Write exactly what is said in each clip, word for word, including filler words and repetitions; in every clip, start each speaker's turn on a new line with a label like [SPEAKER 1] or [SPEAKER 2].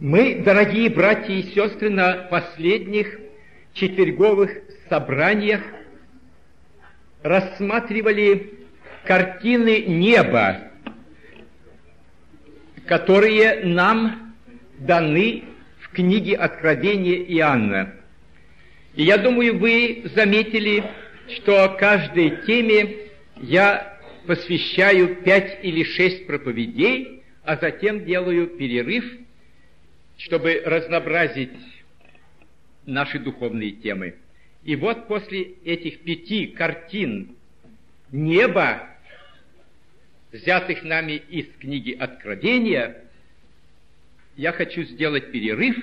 [SPEAKER 1] Мы, дорогие братья и сестры, на последних четверговых собраниях рассматривали картины неба, которые нам даны в книге Откровения Иоанна. И я думаю, вы заметили, что каждой теме я посвящаю пять или шесть проповедей, а затем делаю перерыв, чтобы разнообразить наши духовные темы. И вот после этих пяти картин неба, взятых нами из книги Откровения, я хочу сделать перерыв.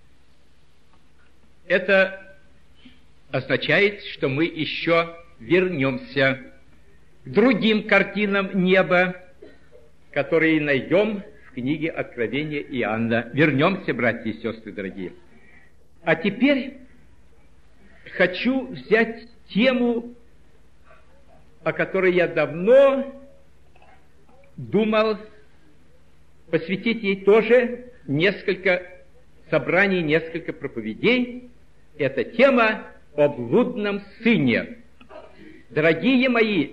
[SPEAKER 1] Это означает, что мы еще вернемся к другим картинам неба, которые найдем в книге Откровения Иоанна. Вернемся, братья и сестры дорогие. А теперь хочу взять тему, о которой я давно думал, посвятить ей тоже несколько собраний, несколько проповедей. Это тема о блудном сыне. Дорогие мои,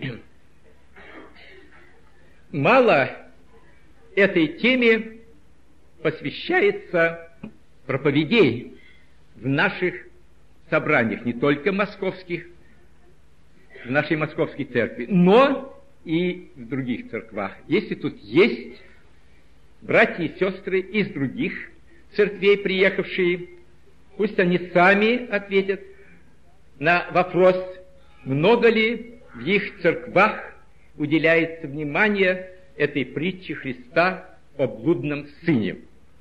[SPEAKER 1] мало этой теме посвящается проповедей в наших собраниях, не только московских, в нашей московской церкви, но и в других церквах. Если тут есть братья и сестры из других церквей приехавшие, пусть они сами ответят на вопрос, много ли в их церквах уделяется внимание этой притче Христа о блудном сыне.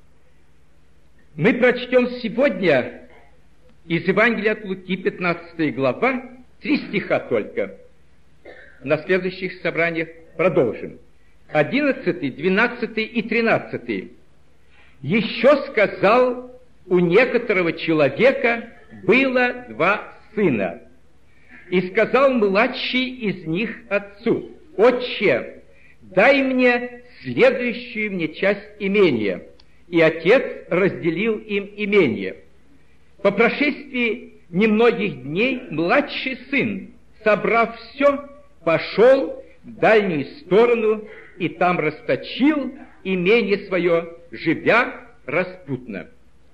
[SPEAKER 1] Мы прочтем сегодня из Евангелия от Луки, пятнадцатая глава, три стиха только. На следующих собраниях продолжим. одиннадцатый, двенадцатый и тринадцатый. «Еще сказал, у некоторого человека было два сына. И сказал младший из них отцу: Отче, дай мне следующую мне часть имения. И отец разделил им имение. По прошествии немногих дней младший сын, собрав все, пошел в дальнюю сторону и там расточил имение свое, живя распутно».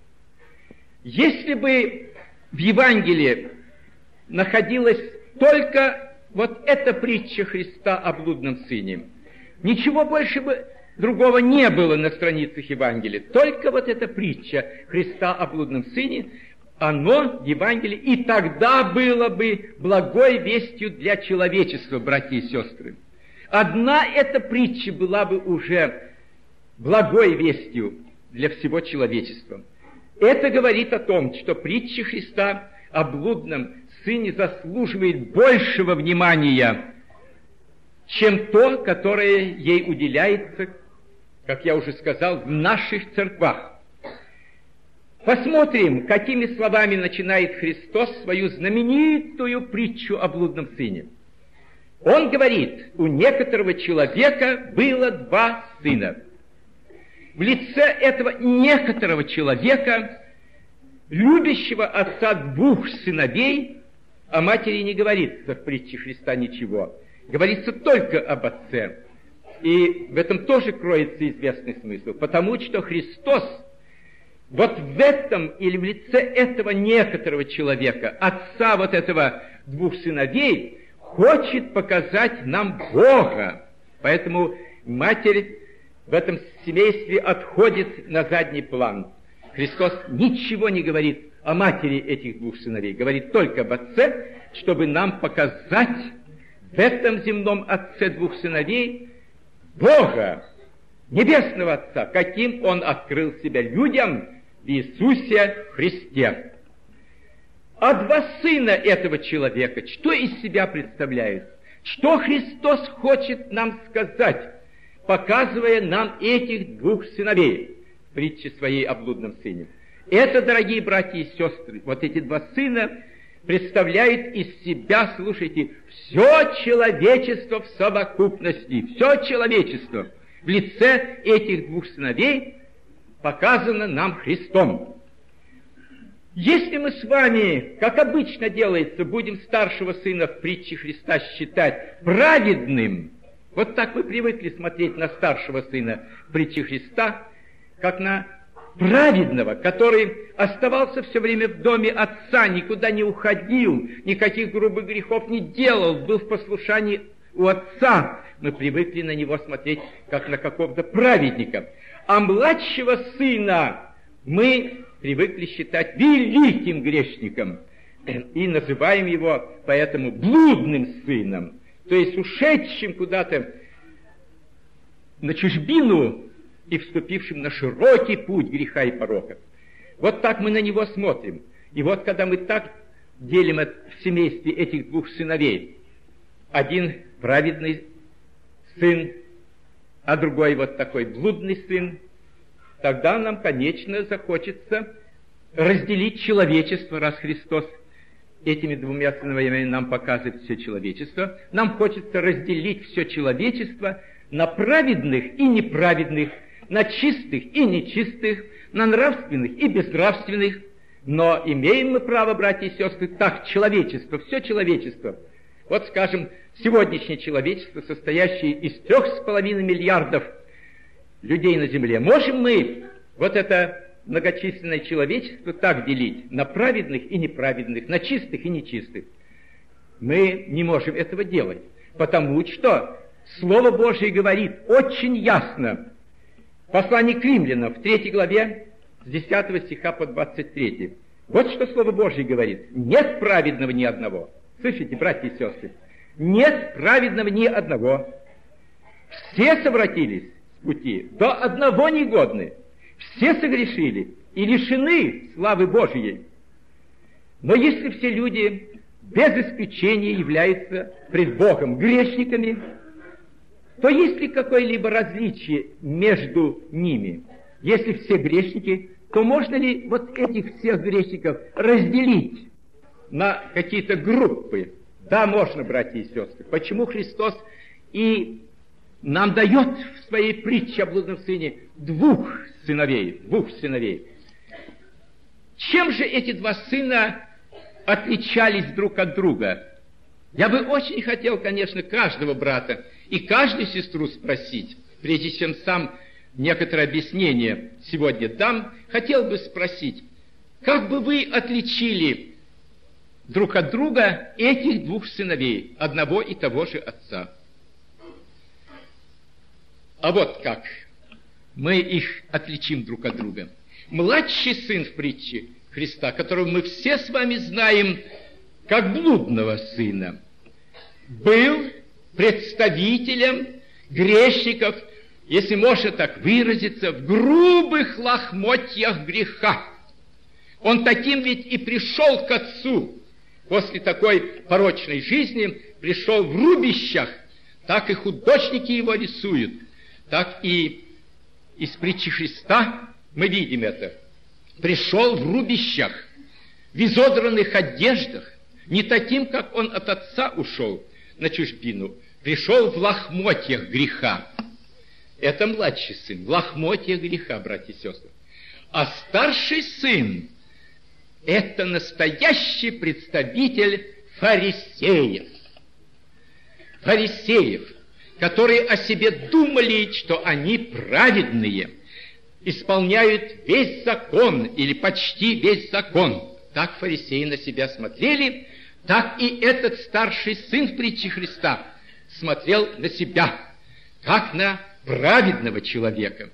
[SPEAKER 1] Если бы в Евангелии находилась только вот эта притча Христа о блудном сыне, ничего больше бы другого не было на страницах Евангелия, только вот эта притча Христа о блудном сыне, оно в Евангелии, и тогда было бы благой вестью для человечества, братья и сестры. Одна эта притча была бы уже благой вестью для всего человечества. Это говорит о том, что притча Христа о блудном сыне заслуживает большего внимания, чем то, которое ей уделяется, как я уже сказал, в наших церквах. Посмотрим, какими словами начинает Христос свою знаменитую притчу о блудном сыне. Он говорит: у некоторого человека было два сына. В лице этого некоторого человека, любящего отца двух сыновей, о матери не говорится в притче Христа ничего. Говорится только об отце. И в этом тоже кроется известный смысл. Потому что Христос вот в этом или в лице этого некоторого человека, отца вот этого двух сыновей, хочет показать нам Бога. Поэтому матерь в этом семействе отходит на задний план. Христос ничего не говорит о матери этих двух сыновей, говорит только об отце, чтобы нам показать в этом земном отце двух сыновей Бога, Небесного Отца, каким Он открыл себя людям в Иисусе Христе. А два сына этого человека, что из себя представляют? Что Христос хочет нам сказать, показывая нам этих двух сыновей в притче своей о блудном сыне? Это, дорогие братья и сестры, вот эти два сына представляют из себя, слушайте, все человечество в совокупности, все человечество в лице этих двух сыновей, показано нам Христом. Если мы с вами, как обычно делается, будем старшего сына в притче Христа считать праведным, вот так мы привыкли смотреть на старшего сына в притче Христа, как на праведного, который оставался все время в доме отца, никуда не уходил, никаких грубых грехов не делал, был в послушании у отца. Мы привыкли на него смотреть, как на какого-то праведника. А младшего сына мы привыкли считать великим грешником и называем его поэтому блудным сыном, то есть ушедшим куда-то на чужбину и вступившим на широкий путь греха и порока. Вот так мы на него смотрим. И вот когда мы так делим в семействе этих двух сыновей, один праведный сын, а другой вот такой блудный сын, тогда нам, конечно, захочется разделить человечество, раз Христос этими двумя сыновьями нам показывает все человечество. Нам хочется разделить все человечество на праведных и неправедных, на чистых и нечистых, на нравственных и безнравственных. Но имеем мы право, братья и сестры, так человечество, все человечество. Вот, скажем, сегодняшнее человечество, состоящее из трех с половиной миллиардов людей на земле, можем мы вот это многочисленное человечество так делить на праведных и неправедных, на чистых и нечистых? Мы не можем этого делать, потому что Слово Божие говорит очень ясно. Послание к Римлянам в третьей главе с десятого стиха по двадцать третий. Вот что Слово Божие говорит. Нет праведного ни одного. Слышите, братья и сестры? Нет праведного ни одного. Все совратились с пути, до одного негодны. Все согрешили и лишены славы Божией. Но если все люди без исключения являются пред Богом грешниками, то есть ли какое-либо различие между ними? Если все грешники, то можно ли вот этих всех грешников разделить на какие-то группы? Да, можно, братья и сестры. Почему Христос и нам дает в своей притче о блудном сыне двух сыновей, двух сыновей? Чем же эти два сына отличались друг от друга? Я бы очень хотел, конечно, каждого брата и каждую сестру спросить, прежде чем сам некоторое объяснение сегодня дам, хотел бы спросить, как бы вы отличили друг от друга этих двух сыновей, одного и того же отца? А вот как мы их отличим друг от друга. Младший сын в притче Христа, которого мы все с вами знаем как блудного сына, был представителем грешников, если можно так выразиться, в грубых лохмотьях греха. Он таким ведь и пришел к отцу. После такой порочной жизни пришел в рубищах. Так и художники его рисуют, так и из притчи Христа мы видим это. Пришел в рубищах, в изодранных одеждах, не таким, как он от отца ушел на чужбину, пришел в лохмотьях греха. Это младший сын, в лохмотьях греха, братья и сестры. А старший сын – это настоящий представитель фарисеев. Фарисеев, которые о себе думали, что они праведные, исполняют весь закон или почти весь закон. Так фарисеи на себя смотрели, так и этот старший сын в притче Христа смотрел на себя, как на праведного человека.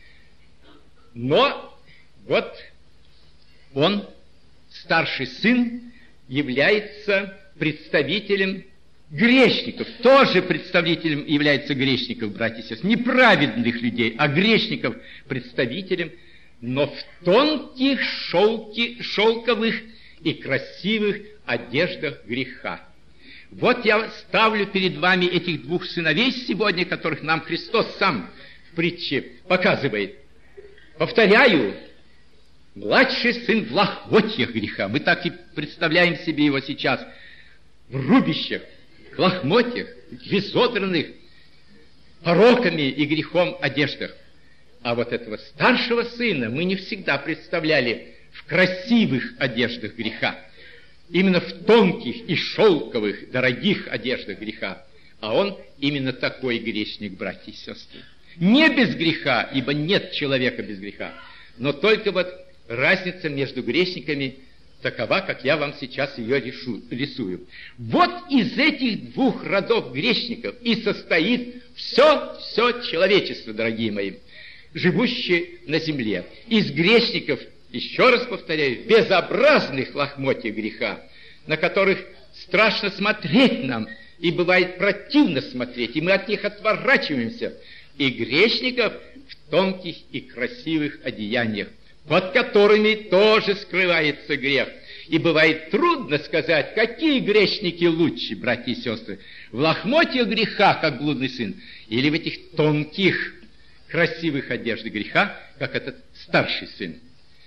[SPEAKER 1] Но вот он, старший сын, является представителем грешников, тоже представителем является грешников, братья и сестры, не праведных людей, а грешников представителем, но в тонких шелки, шелковых и красивых одеждах греха. Вот я ставлю перед вами этих двух сыновей сегодня, которых нам Христос сам в притче показывает. Повторяю, младший сын в лохмотьях греха. Мы так и представляем себе его сейчас в рубищах, в лохмотьях, в изодранных пороками и грехом одеждах. А вот этого старшего сына мы не всегда представляли в красивых одеждах греха, именно в тонких и шелковых, дорогих одеждах греха. А он именно такой грешник, братья и сестры. Не без греха, ибо нет человека без греха, но только вот разница между грешниками такова, как я вам сейчас ее решу, рисую. Вот из этих двух родов грешников и состоит все, все человечество, дорогие мои, живущее на земле. Из грешников, еще раз повторяю, безобразных лохмотьев греха, на которых страшно смотреть нам, и бывает противно смотреть, и мы от них отворачиваемся, и грешников в тонких и красивых одеяниях, под которыми тоже скрывается грех. И бывает трудно сказать, какие грешники лучше, братья и сестры, в лохмотьях греха, как блудный сын, или в этих тонких, красивых одеждах греха, как этот старший сын.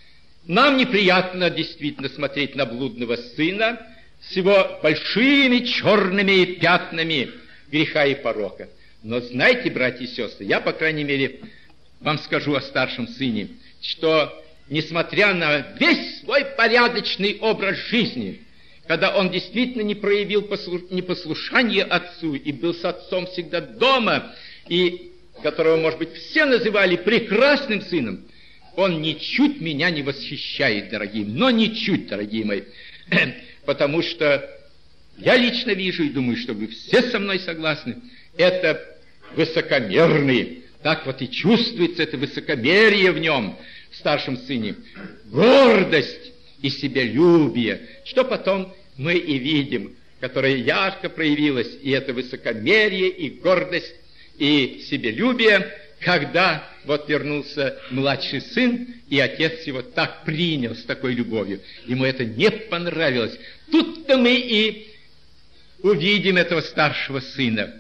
[SPEAKER 1] Нам неприятно действительно смотреть на блудного сына с его большими черными пятнами греха и порока. Но знаете, братья и сестры, я, по крайней мере, вам скажу о старшем сыне, что, несмотря на весь свой порядочный образ жизни, когда он действительно не проявил послуш... непослушание отцу и был с отцом всегда дома, и которого, может быть, все называли прекрасным сыном, он ничуть меня не восхищает, дорогие, но ничуть, дорогие мои, потому что я лично вижу и думаю, что вы все со мной согласны, это высокомерный, так вот и чувствуется это высокомерие в нем, в старшем сыне, гордость и себялюбие, что потом мы и видим, которое ярко проявилось, и это высокомерие, и гордость, и себялюбие, когда вот вернулся младший сын, и отец его так принял с такой любовью. Ему это не понравилось. Тут-то мы и увидим этого старшего сына,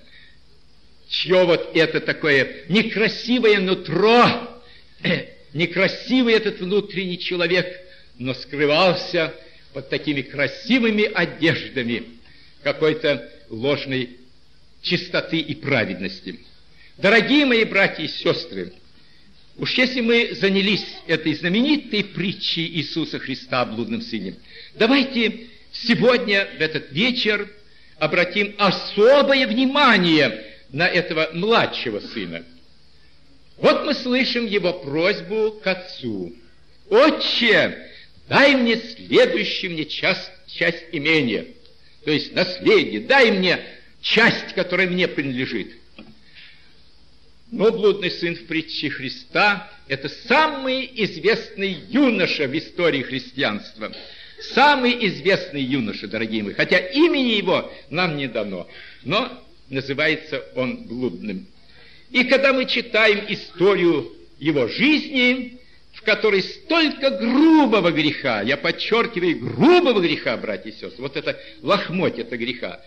[SPEAKER 1] чье вот это такое некрасивое нутро, некрасивый этот внутренний человек, но скрывался под такими красивыми одеждами какой-то ложной чистоты и праведности. Дорогие мои братья и сестры, уж если мы занялись этой знаменитой притчей Иисуса Христа о блудном сыне, давайте сегодня, в этот вечер, обратим особое внимание на этого младшего сына. Вот мы слышим его просьбу к отцу: «Отче, дай мне следующую мне часть, часть имения, то есть наследие, дай мне часть, которая мне принадлежит». Но блудный сын в притче Христа – это самый известный юноша в истории христианства. Самый известный юноша, дорогие мои, хотя имени его нам не дано, но называется он блудным. И когда мы читаем историю его жизни, в которой столько грубого греха, я подчеркиваю, грубого греха, братья и сестры, вот это лохмоть, это греха,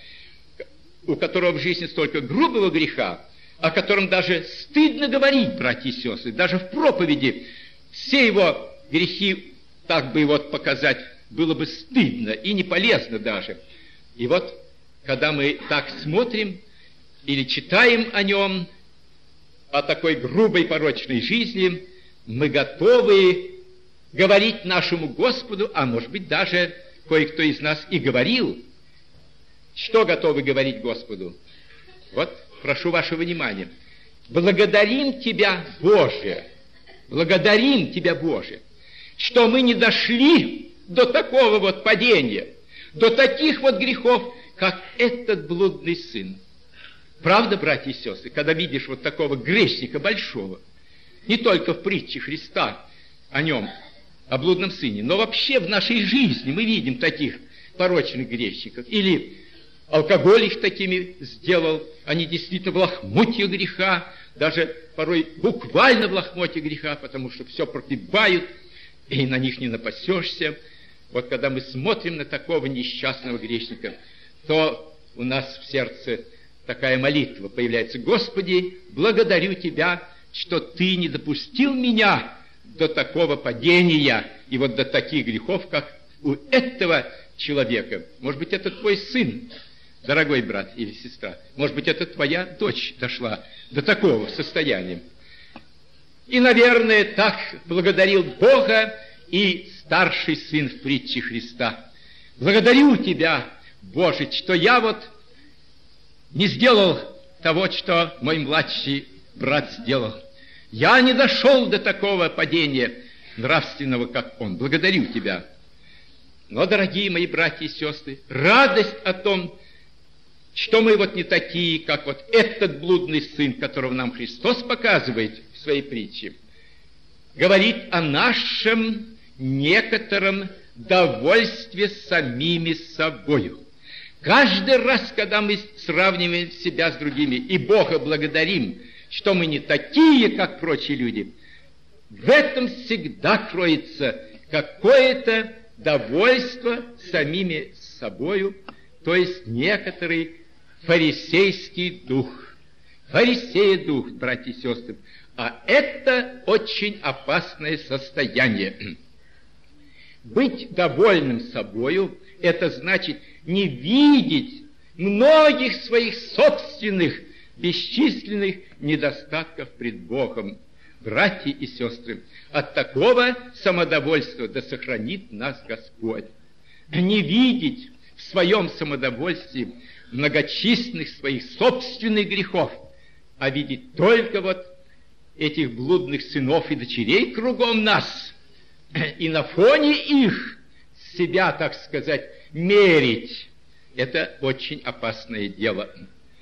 [SPEAKER 1] у которого в жизни столько грубого греха, о котором даже стыдно говорить, братья и сестры, даже в проповеди все его грехи, так бы вот показать, было бы стыдно и не полезно даже. И вот, когда мы так смотрим или читаем о нем, о такой грубой порочной жизни, мы готовы говорить нашему Господу, а может быть даже кое-кто из нас и говорил. Что готовы говорить Господу? Вот, прошу вашего внимания. Благодарим Тебя, Боже, благодарим Тебя, Боже, что мы не дошли до такого вот падения, до таких вот грехов, как этот блудный сын. Правда, братья и сестры, когда видишь вот такого грешника большого, не только в притче Христа о нем, о блудном сыне, но вообще в нашей жизни мы видим таких порочных грешников. Или алкоголь их такими сделал, они действительно в лохмотье греха, даже порой буквально в лохмотье греха, потому что все пропивают, и на них не напасешься. Вот когда мы смотрим на такого несчастного грешника, то у нас в сердце такая молитва появляется: «Господи, благодарю Тебя, что Ты не допустил меня до такого падения и вот до таких грехов, как у этого человека». Может быть, это твой сын, дорогой брат или сестра. Может быть, это твоя дочь дошла до такого состояния. И, наверное, так благодарил Бога и старший сын в притче Христа. Благодарю Тебя, Боже, что я вот не сделал того, что мой младший брат сделал. Я не дошел до такого падения нравственного, как он. Благодарю Тебя. Но, дорогие мои братья и сестры, радость о том, что мы вот не такие, как вот этот блудный сын, которого нам Христос показывает в своей притче, говорит о нашем некотором довольстве самими собою. Каждый раз, когда мы сравниваем себя с другими и Бога благодарим, что мы не такие, как прочие люди, в этом всегда кроется какое-то довольство самими собою, то есть некоторый фарисейский дух. Фарисея дух, братья и сестры. А это очень опасное состояние. Быть довольным собою, это значит не видеть многих своих собственных бесчисленных недостатков пред Богом. Братья и сестры, от такого самодовольства да сохранит нас Господь. Не видеть в своем самодовольстве многочисленных своих собственных грехов, а видеть только вот этих блудных сынов и дочерей кругом нас, и на фоне их себя, так сказать, мерить. Это очень опасное дело.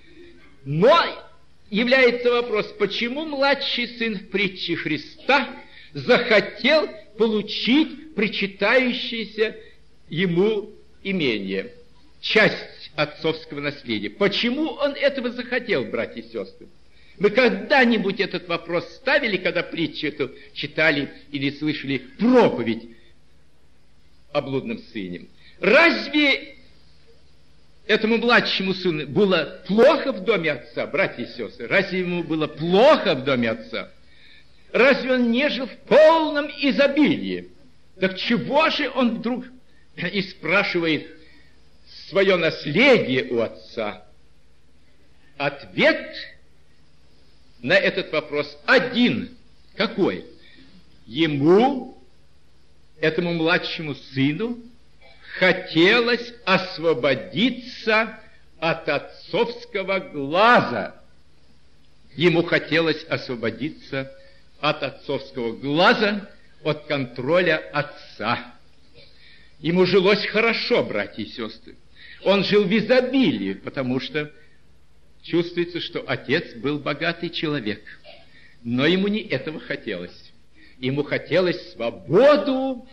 [SPEAKER 1] Но является вопрос, почему младший сын в притче Христа захотел получить причитающееся ему имение, часть отцовского наследия. Почему он этого захотел, братья и сестры? Мы когда-нибудь этот вопрос ставили, когда притчу эту читали или слышали проповедь о блудном сыне? Разве этому младшему сыну было плохо в доме отца, братья и сестры? Разве ему было плохо в доме отца? Разве он не жил в полном изобилии? Так чего же он вдруг и спрашивает свое наследие у отца? Ответ на этот вопрос один. Какой? Ему, этому младшему сыну, хотелось освободиться от отцовского глаза. Ему хотелось освободиться от отцовского глаза, от контроля отца. Ему жилось хорошо, братья и сестры. Он жил в изобилии, потому что чувствуется, что отец был богатый человек. Но ему не этого хотелось. Ему хотелось свободу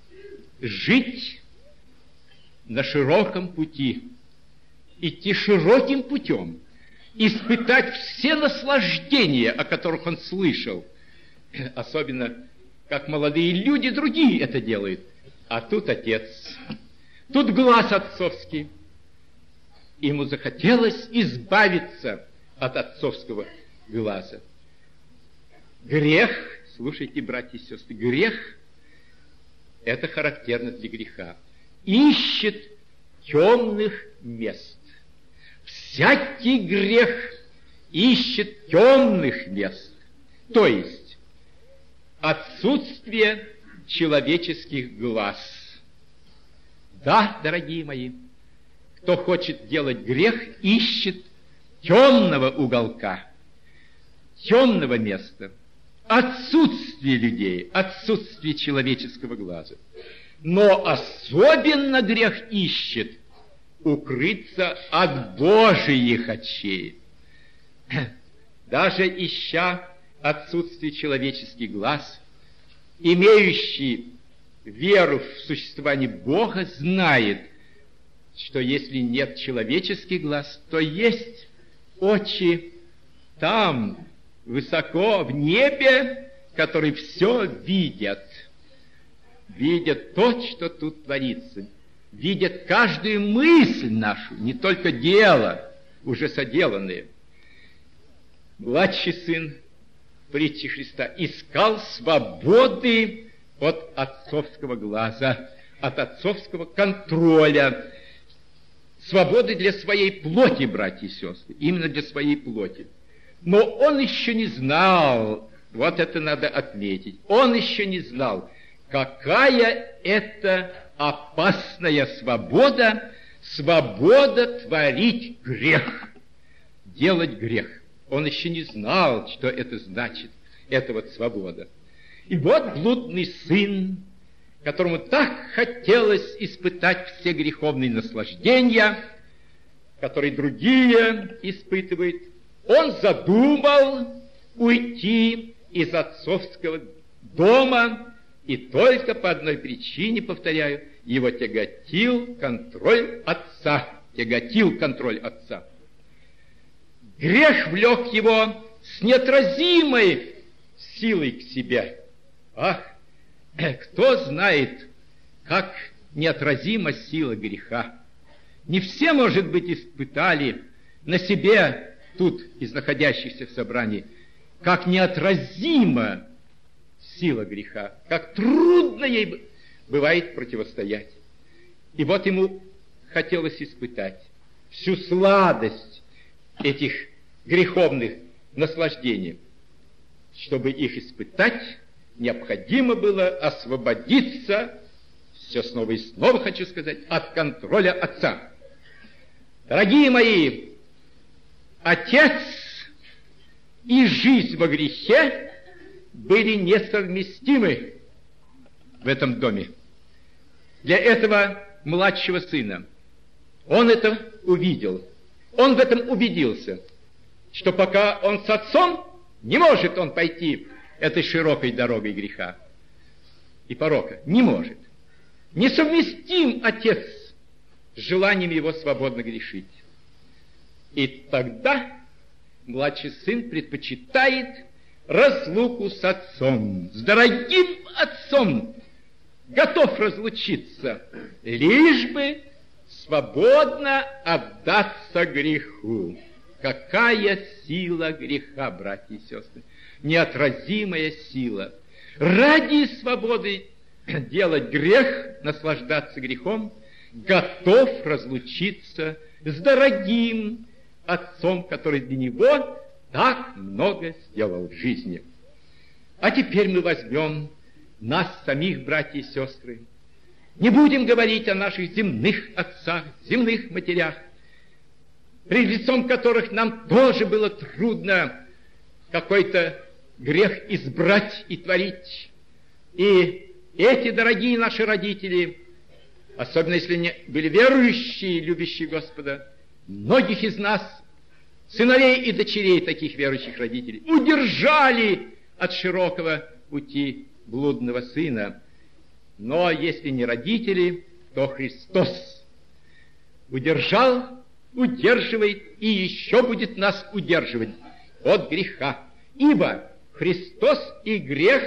[SPEAKER 1] жить на широком пути, идти широким путем, испытать все наслаждения, о которых он слышал. Особенно, как молодые люди другие это делают. А тут отец, тут глаз отцовский. Ему захотелось избавиться от отцовского глаза. Грех, слушайте, братья и сестры, грех – это характерно для греха. Ищет темных мест. Всякий грех ищет темных мест. То есть отсутствие человеческих глаз. Да, дорогие мои, кто хочет делать грех, ищет темного уголка, темного места, отсутствие людей, отсутствие человеческого глаза. Но особенно грех ищет укрыться от Божиих очей. Даже ища отсутствие человеческих глаз, имеющий веру в существование Бога, знает, что если нет человеческих глаз, то есть очи там, высоко, в небе, которые все видят. Видят то, что тут творится. Видят каждую мысль нашу, не только дело, уже соделанное. Младший сын притчи Христа искал свободы от отцовского глаза, от отцовского контроля, свободы для своей плоти, братья и сестры, именно для своей плоти. Но он еще не знал вот это надо отметить, он еще не знал, какая это опасная свобода, свобода творить грех, делать грех. Он еще не знал, что это значит, это вот свобода. И вот блудный сын, которому так хотелось испытать все греховные наслаждения, которые другие испытывают, он задумал уйти из отцовского дома, и только по одной причине, повторяю, его тяготил контроль отца, тяготил контроль отца. Грех влек его с неотразимой силой к себе. Ах, кто знает, как неотразима сила греха. Не все, может быть, испытали на себе тут из находящихся в собрании, как неотразима сила греха, как трудно ей бывает противостоять. И вот ему хотелось испытать всю сладость этих греховных наслаждений. Чтобы их испытать, необходимо было освободиться, все снова и снова хочу сказать, от контроля отца. Дорогие мои, отец и жизнь во грехе были несовместимы в этом доме. Для этого младшего сына он это увидел, он в этом убедился, что пока он с отцом, не может он пойти этой широкой дорогой греха и порока. Не может. Несовместим отец с желанием его свободно грешить. И тогда младший сын предпочитает разлуку с отцом, с дорогим отцом, готов разлучиться, лишь бы свободно отдаться греху. Какая сила греха, братья и сестры! Неотразимая сила. Ради свободы делать грех, наслаждаться грехом, готов разлучиться с дорогим отцом, который для него так много сделал в жизни. А теперь мы возьмем нас самих, братья и сестры. Не будем говорить о наших земных отцах, земных матерях, пред лицом которых нам тоже было трудно какой-то грех избрать и творить. И эти дорогие наши родители, особенно если они были верующие, любящие Господа, многих из нас, сыновей и дочерей таких верующих родителей, удержали от широкого пути блудного сына. Но если не родители, то Христос удержал, удерживает и еще будет нас удерживать от греха. Ибо Христос и грех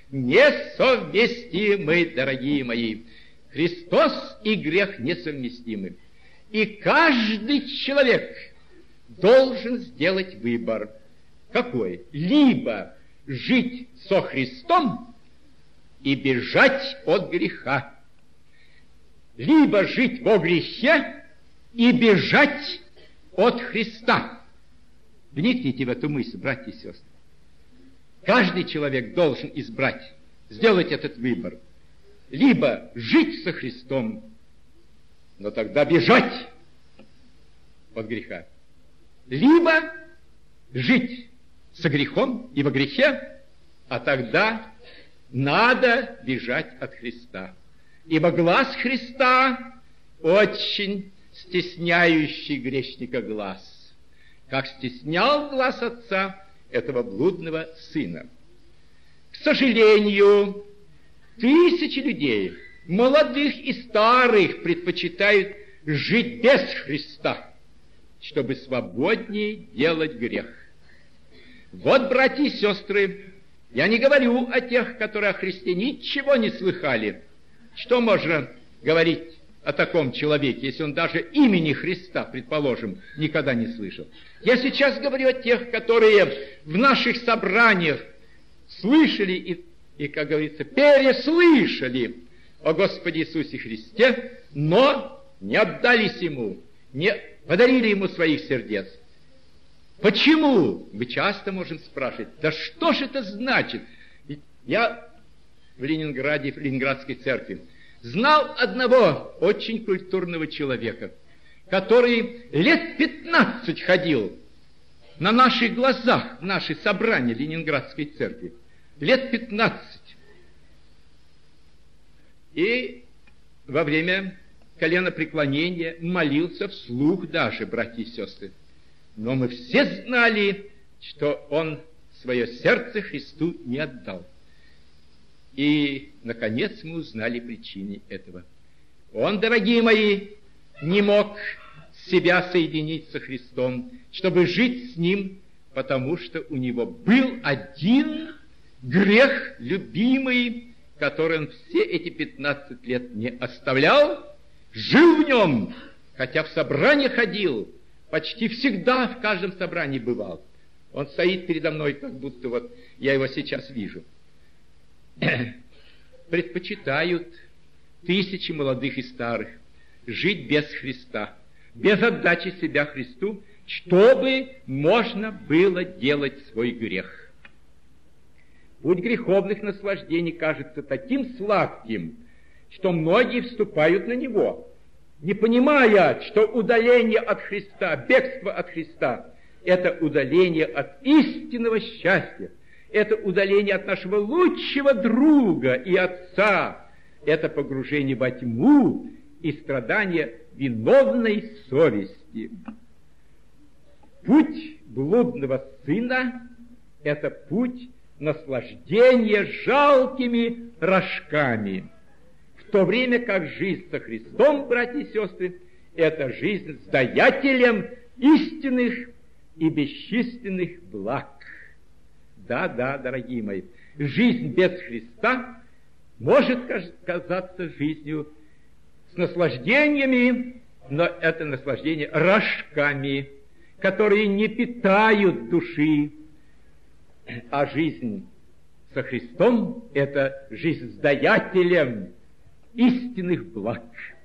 [SPEAKER 1] несовместимы, дорогие мои. Христос и грех несовместимы. И каждый человек должен сделать выбор. Какой? Либо жить со Христом и бежать от греха, либо жить во грехе и бежать от Христа. Вникните в эту мысль, братья и сестры. Каждый человек должен избрать, сделать этот выбор. Либо жить со Христом, но тогда бежать от греха. Либо жить со грехом и во грехе, а тогда надо бежать от Христа. Ибо глаз Христа очень стесняющий грешника глаз, как стеснял глаз отца этого блудного сына. К сожалению, тысячи людей, молодых и старых, предпочитают жить без Христа, чтобы свободнее делать грех. Вот, братья и сестры, я не говорю о тех, которые о Христе ничего не слыхали. Что можно говорить о таком человеке, если он даже имени Христа, предположим, никогда не слышал? Я сейчас говорю о тех, которые в наших собраниях слышали и, и, как говорится, переслышали о Господе Иисусе Христе, но не отдались Ему, не подарили Ему своих сердец. Почему? Мы часто можем спрашивать, да что же это значит? Ведь я в Ленинграде, в Ленинградской церкви, знал одного очень культурного человека, который лет пятнадцать ходил на наших глазах в наши собрания Ленинградской церкви. Лет пятнадцать. И во время коленопреклонения молился вслух даже, братья и сестры. Но мы все знали, что он свое сердце Христу не отдал. И, наконец, мы узнали причины этого. Он, дорогие мои, не мог себя соединить со Христом, чтобы жить с Ним, потому что у него был один грех любимый, который он все эти пятнадцать лет не оставлял, жил в нем, хотя в собрание ходил, почти всегда в каждом собрании бывал. Он стоит передо мной, как будто вот я его сейчас вижу. Предпочитают тысячи молодых и старых жить без Христа, без отдачи себя Христу, чтобы можно было делать свой грех. Путь греховных наслаждений кажется таким сладким, что многие вступают на него, не понимая, что удаление от Христа, бегство от Христа – это удаление от истинного счастья, это удаление от нашего лучшего друга и отца, это погружение во тьму и страдание виновной совести. Путь блудного сына – это путь наслаждения жалкими рожками, в то время как жизнь со Христом, братья и сестры, это жизнь с даятелем истинных и бесчисленных благ. Да, да, дорогие мои, жизнь без Христа может казаться жизнью с наслаждениями, но это наслаждение рожками, которые не питают души, а жизнь со Христом – это жизнь с даятелем истинных благ.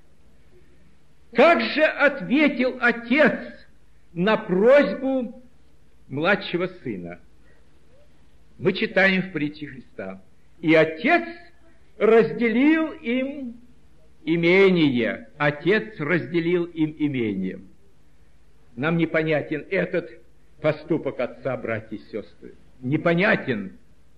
[SPEAKER 1] Как же ответил отец на просьбу младшего сына? Мы читаем в притче Христа. И отец разделил им имение. Отец разделил им имение. Нам непонятен этот поступок отца, братья и сестры. Непонятен.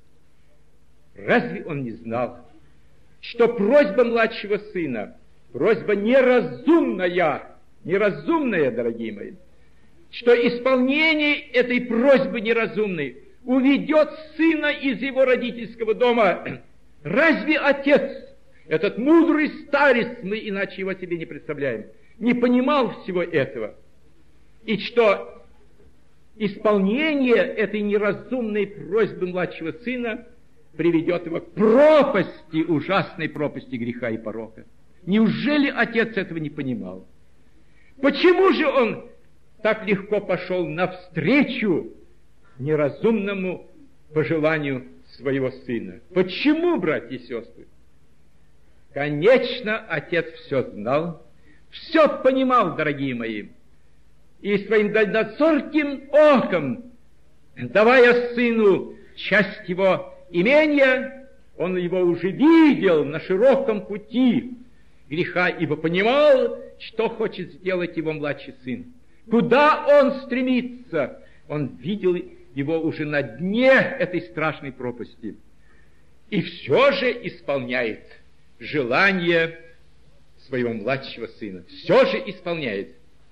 [SPEAKER 1] Разве он не знал, что просьба младшего сына, просьба неразумная, неразумная, дорогие мои, что исполнение этой просьбы неразумной уведет сына из его родительского дома? Разве отец, этот мудрый старец, мы иначе его себе не представляем, не понимал всего этого? И что исполнение этой неразумной просьбы младшего сына приведет его к пропасти, ужасной пропасти греха и порока? Неужели отец этого не понимал? Почему же он так легко пошел навстречу неразумному пожеланию своего сына? Почему, братья и сестры? Конечно, отец все знал, все понимал, дорогие мои, и своим дальнозорким оком, давая сыну часть его имения, он его уже видел на широком пути греха, ибо понимал, что хочет сделать его младший сын, куда он стремится. Он видел его уже на дне этой страшной пропасти, и все же исполняет желание своего младшего сына. Все же исполняет.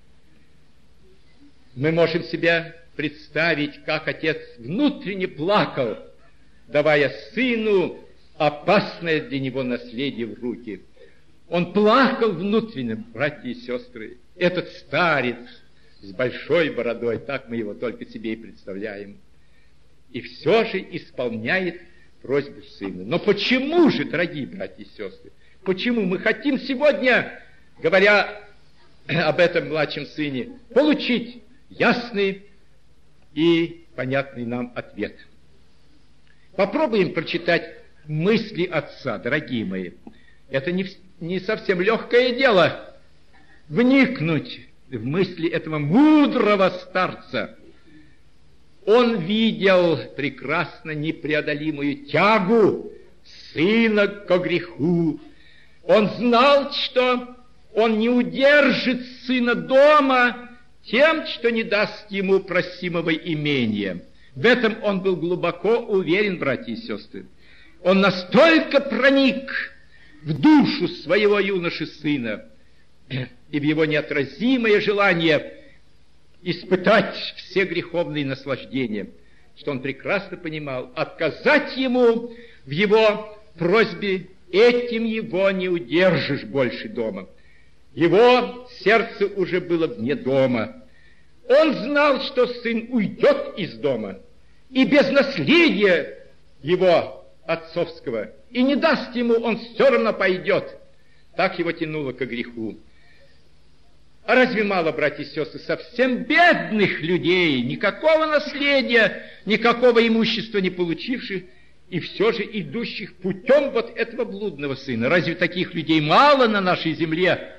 [SPEAKER 1] Мы можем себе представить, как отец внутренне плакал, давая сыну опасное для него наследие в руки. Он плакал внутренне, братья и сестры. Этот старец с большой бородой, так мы его только себе и представляем, и все же исполняет просьбу сына. Но почему же, дорогие братья и сестры, почему мы хотим сегодня, говоря об этом младшем сыне, получить ясный и понятный нам ответ? Попробуем прочитать мысли отца, дорогие мои. Это не, не совсем легкое дело вникнуть в мысли этого мудрого старца. Он видел прекрасно непреодолимую тягу сына ко греху. Он знал, что он не удержит сына дома тем, что не даст ему просимого имения. В этом он был глубоко уверен, братья и сестры. Он настолько проник в душу своего юноши сына и в его неотразимое желание испытать все греховные наслаждения, что он прекрасно понимал, отказать ему в его просьбе, этим его не удержишь больше дома. Его сердце уже было вне дома. Он знал, что сын уйдет из дома и без наследия его отцовского, и не даст ему, он все равно пойдет. Так его тянуло ко греху. А разве мало, братья и сестры, совсем бедных людей, никакого наследия, никакого имущества не получивших, и все же идущих путем вот этого блудного сына? Разве таких людей мало на нашей земле,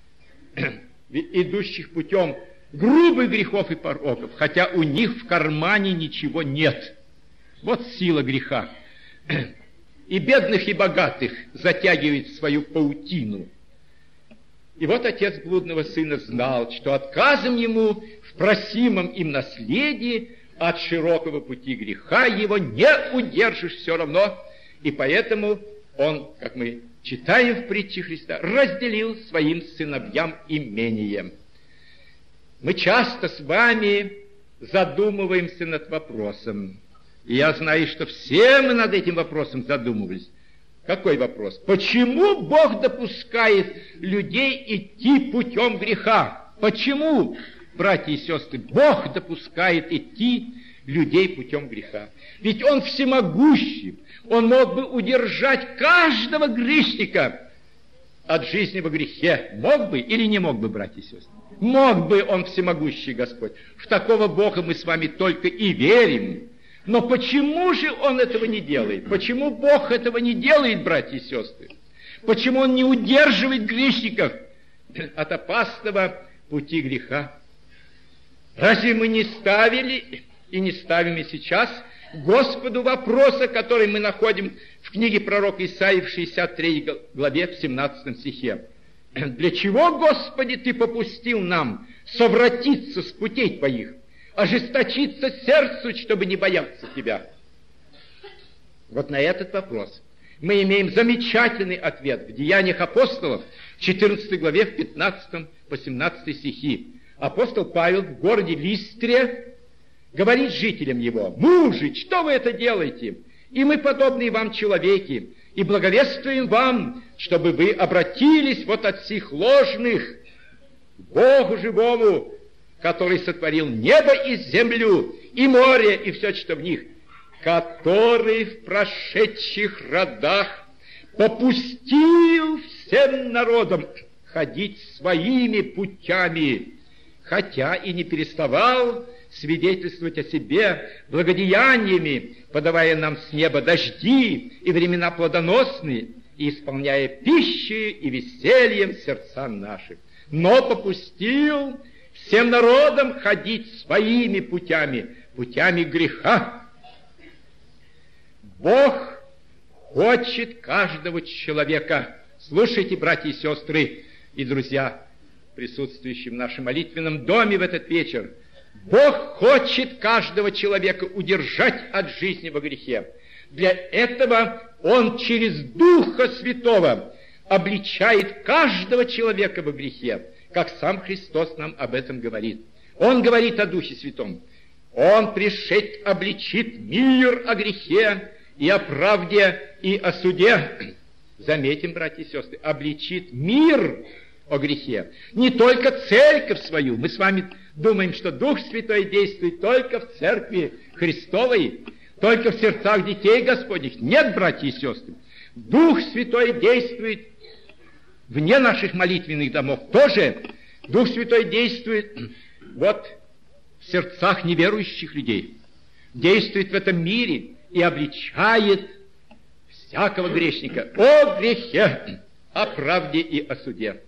[SPEAKER 1] идущих путем грубых грехов и пороков, хотя у них в кармане ничего нет? Вот сила греха. И бедных, и богатых затягивает в свою паутину. И вот отец блудного сына знал, что отказом ему в просимом им наследии от широкого пути греха его не удержишь все равно. И поэтому он, как мы читаем в притче Христа, разделил своим сыновьям имение. Мы часто с вами задумываемся над вопросом. И я знаю, что все мы над этим вопросом задумывались. Какой вопрос? Почему Бог допускает людей идти путем греха? Почему, братья и сестры, Бог допускает идти людей путем греха? Ведь Он всемогущий. Он мог бы удержать каждого грешника от жизни во грехе. Мог бы или не мог бы, братья и сестры? Мог бы Он, всемогущий Господь. В такого Бога мы с вами только и верим. Но почему же Он этого не делает? Почему Бог этого не делает, братья и сестры? Почему Он не удерживает грешников от опасного пути греха? Разве мы не ставили и не ставим и сейчас Господу вопроса, который мы находим в книге пророка Исаии в шестьдесят третьей главе, в семнадцатом стихе? «Для чего, Господи, Ты попустил нам совратиться с путей Твоих, ожесточиться сердцу, чтобы не бояться Тебя?» Вот на этот вопрос мы имеем замечательный ответ в Деяниях апостолов, в четырнадцатой главе, в пятнадцатом по семнадцатый стихи. Апостол Павел в городе Листре говорит жителям его: «Мужи, что вы это делаете? И мы, подобные вам человеки, и благовествуем вам, чтобы вы обратились вот от сих ложных к Богу живому, который сотворил небо и землю, и море, и все, что в них, который в прошедших родах попустил всем народам ходить своими путями, хотя и не переставал свидетельствовать о себе благодеяниями, подавая нам с неба дожди и времена плодоносные, и исполняя пищей и весельем сердца наших. Но попустил всем народам ходить своими путями, путями греха». Бог хочет каждого человека. Слушайте, братья и сестры и друзья, присутствующие в нашем молитвенном доме в этот вечер. Бог хочет каждого человека удержать от жизни во грехе. Для этого Он через Духа Святого обличает каждого человека во грехе, как сам Христос нам об этом говорит. Он говорит о Духе Святом. Он пришед обличит мир о грехе и о правде и о суде. Заметим, братья и сестры, обличит мир о грехе. Не только церковь свою. Мы с вами думаем, что Дух Святой действует только в церкви Христовой, только в сердцах детей Господних. Нет, братья и сестры. Дух Святой действует вне наших молитвенных домов тоже. Дух Святой действует вот в сердцах неверующих людей. Действует в этом мире и обличает всякого грешника о грехе, о правде и о суде.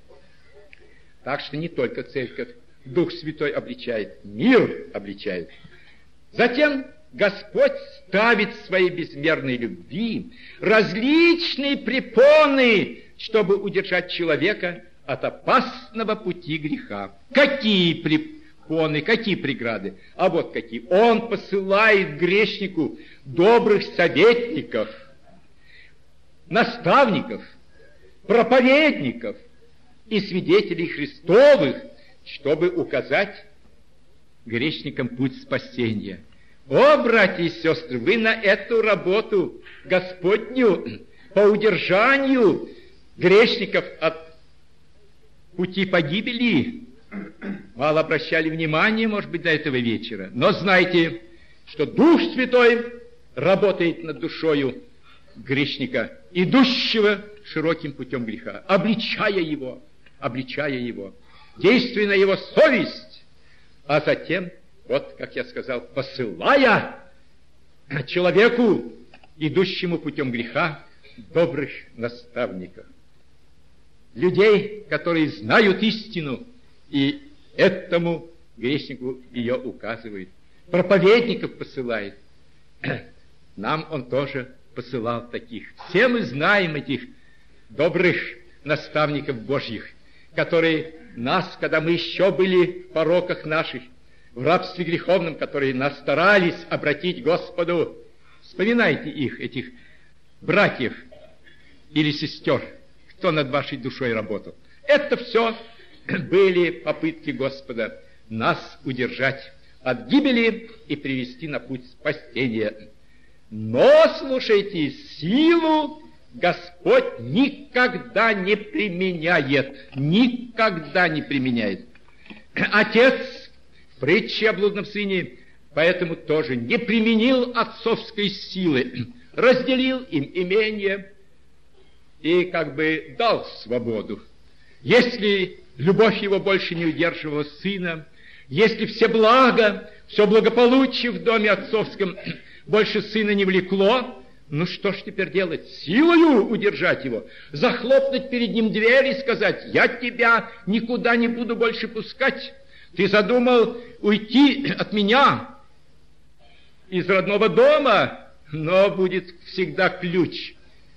[SPEAKER 1] Так что не только церковь Дух Святой обличает, мир обличает. Затем Господь ставит в своей безмерной любви различные препоны, чтобы удержать человека от опасного пути греха. Какие препоны, какие преграды? А вот какие. Он посылает грешнику добрых советников, наставников, проповедников и свидетелей Христовых, чтобы указать грешникам путь спасения. О, братья и сестры, вы на эту работу Господню по удержанию грешников от пути погибели мало обращали внимания, может быть, до этого вечера. Но знайте, что Дух Святой работает над душою грешника, идущего широким путем греха, обличая его, обличая его, действуя на его совесть, а затем, вот, как я сказал, посылая человеку, идущему путем греха, добрых наставников. Людей, которые знают истину, и этому грешнику ее указывает. Проповедников посылает. Нам он тоже посылал таких. Все мы знаем этих добрых наставников Божьих, которые нас, когда мы еще были в пороках наших, в рабстве греховном, которые нас старались обратить Господу. Вспоминайте их, этих братьев или сестер, кто над вашей душой работал. Это все были попытки Господа нас удержать от гибели и привести на путь спасения. Но, слушайте, силу Господь никогда не применяет, никогда не применяет. Отец в притче о блудном сыне поэтому тоже не применил отцовской силы, разделил им имение и как бы дал свободу. Если любовь его больше не удерживала сына, если все блага, все благополучие в доме отцовском больше сына не влекло, ну что ж теперь делать? Силою удержать его, захлопнуть перед ним дверь и сказать: я тебя никуда не буду больше пускать. Ты задумал уйти от меня из родного дома, но будет всегда ключ,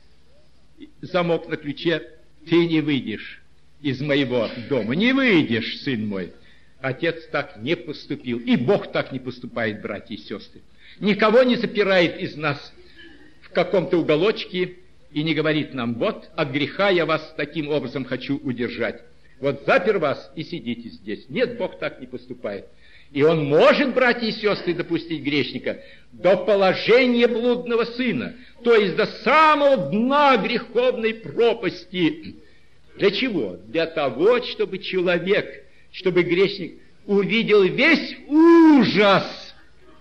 [SPEAKER 1] замок на ключе. Ты не выйдешь из моего дома, не выйдешь, сын мой. Отец так не поступил, и Бог так не поступает, братья и сестры. Никого не запирает из нас в каком-то уголочке и не говорит нам: вот от греха я вас таким образом хочу удержать. Вот запер вас и сидите здесь. Нет, Бог так не поступает. И Он может, братья и сестры, допустить грешника до положения блудного сына, то есть до самого дна греховной пропасти. Для чего? Для того, чтобы человек, чтобы грешник увидел весь ужас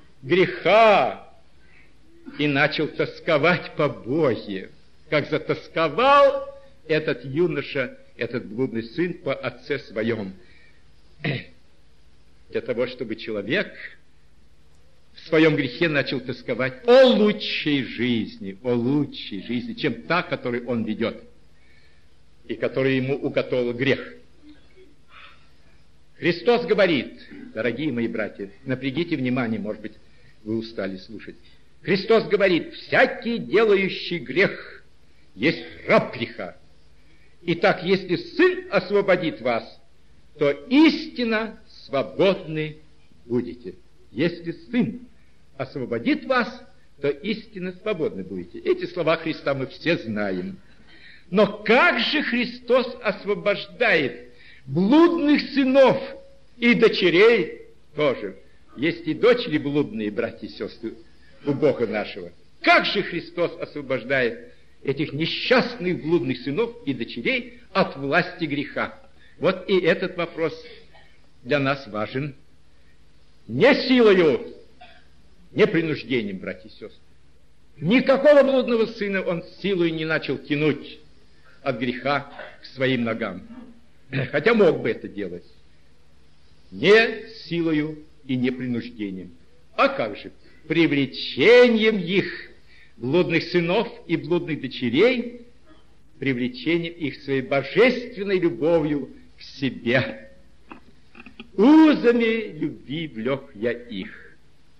[SPEAKER 1] греха и начал тосковать по Боге, как затосковал этот юноша, этот блудный сын по отце своем. Для того, чтобы человек в своем грехе начал тосковать о лучшей жизни, о лучшей жизни, чем та, которую он ведет, и которую ему уготовил грех. Христос говорит, дорогие мои братья, напрягите внимание, может быть, вы устали слушать. Христос говорит: всякий делающий грех есть раб греха. Итак, если Сын освободит вас, то истинно свободны будете. Если Сын освободит вас, то истинно свободны будете. Эти слова Христа мы все знаем. Но как же Христос освобождает блудных сынов и дочерей тоже? Есть и дочери блудные, братья и сестры, у Бога нашего. Как же Христос освобождает этих несчастных блудных сынов и дочерей от власти греха? Вот и этот вопрос для нас важен. Не силою, не принуждением, братья и сестры. Никакого блудного сына он силою не начал тянуть от греха к своим ногам. Хотя мог бы это делать. Не силою и не принуждением. А как же? Привлечением их, блудных сынов и блудных дочерей, привлечением их своей божественной любовью к себе. Узами любви влек я их.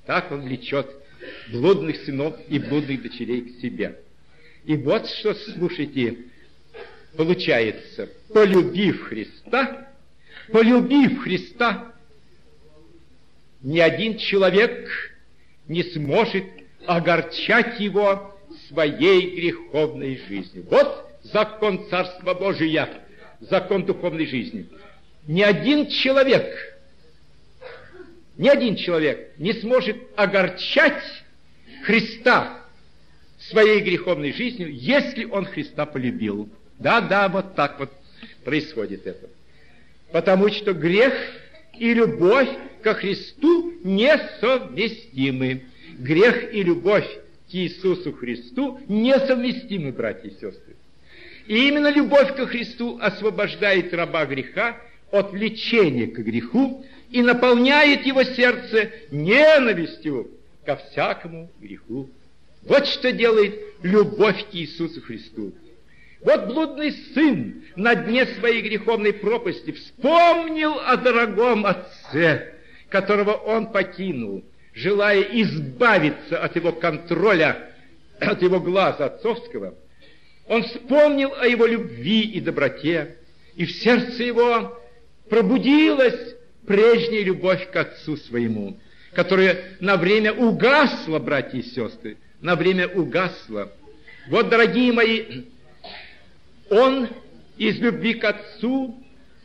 [SPEAKER 1] Так он влечет блудных сынов и блудных дочерей к себе. И вот что, слушайте, получается. Полюбив Христа, полюбив Христа, ни один человек не сможет огорчать его своей греховной жизнью. Вот закон Царства Божия, закон духовной жизни. Ни один человек, ни один человек не сможет огорчать Христа своей греховной жизнью, если он Христа полюбил. Да, да, вот так вот происходит это. Потому что грех и любовь ко Христу несовместимы. Грех и любовь к Иисусу Христу несовместимы, братья и сестры. И именно любовь ко Христу освобождает раба греха от влечения к греху и наполняет его сердце ненавистью ко всякому греху. Вот что делает любовь к Иисусу Христу. Вот блудный сын на дне своей греховной пропасти вспомнил о дорогом отце, которого он покинул, желая избавиться от его контроля, от его глаза отцовского. Он вспомнил о его любви и доброте, и в сердце его пробудилась прежняя любовь к отцу своему, которая на время угасла, братья и сестры, на время угасла. Вот, дорогие мои, он из любви к отцу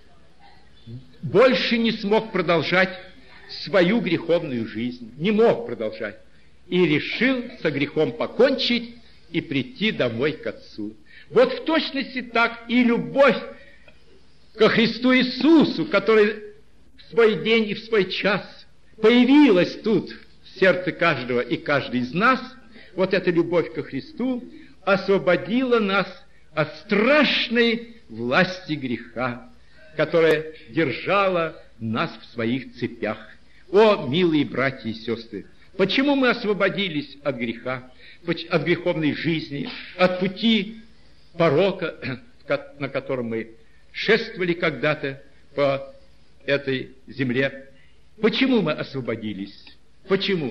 [SPEAKER 1] больше не смог продолжать свою греховную жизнь, не мог продолжать, и решил со грехом покончить и прийти домой к отцу. Вот в точности так и любовь ко Христу Иисусу, который в свой день и в свой час появилась тут в сердце каждого и каждой из нас, вот эта любовь ко Христу освободила нас от страшной власти греха, которая держала нас в своих цепях. О, милые братья и сестры, почему мы освободились от греха, от греховной жизни, от пути порока, на котором мы шествовали когда-то по этой земле? Почему мы освободились? Почему?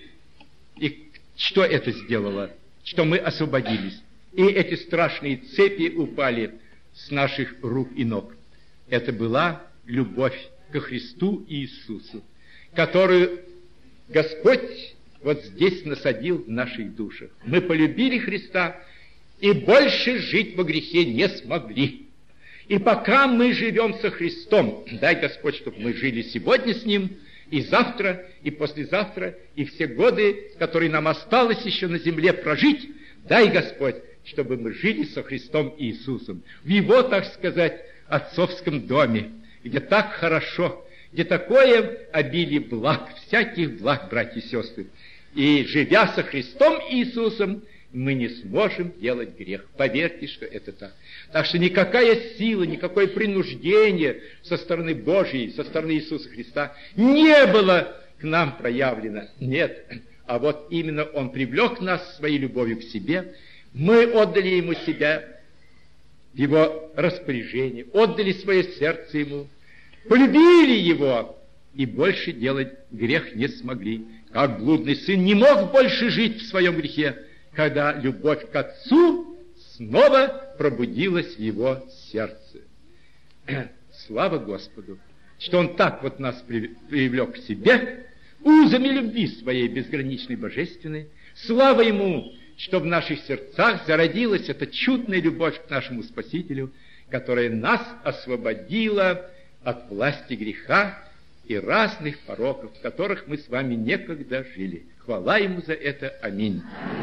[SPEAKER 1] И что это сделало? Что мы освободились. И эти страшные цепи упали с наших рук и ног. Это была любовь ко Христу и Иисусу, которую Господь вот здесь насадил в наших душах. Мы полюбили Христа и больше жить во грехе не смогли. И пока мы живем со Христом, дай Господь, чтобы мы жили сегодня с Ним, и завтра, и послезавтра, и все годы, которые нам осталось еще на земле прожить, дай Господь, чтобы мы жили со Христом Иисусом, в Его, так сказать, отцовском доме, где так хорошо, где такое обилие благ, всяких благ, братья и сестры. И живя со Христом Иисусом, мы не сможем делать грех. Поверьте, что это так. Так что никакая сила, никакое принуждение со стороны Божьей, со стороны Иисуса Христа не было к нам проявлено. Нет. А вот именно Он привлек нас своей любовью к себе. Мы отдали Ему себя, в Его распоряжение, отдали свое сердце Ему, полюбили Его и больше делать грех не смогли. Как блудный сын не мог больше жить в своем грехе, когда любовь к Отцу снова пробудилась в его сердце. Слава Господу, что Он так вот нас привлек к себе, узами любви своей безграничной божественной. Слава Ему, что в наших сердцах зародилась эта чудная любовь к нашему Спасителю, которая нас освободила от власти греха и разных пороков, в которых мы с вами некогда жили. Хвала Ему за это. Аминь.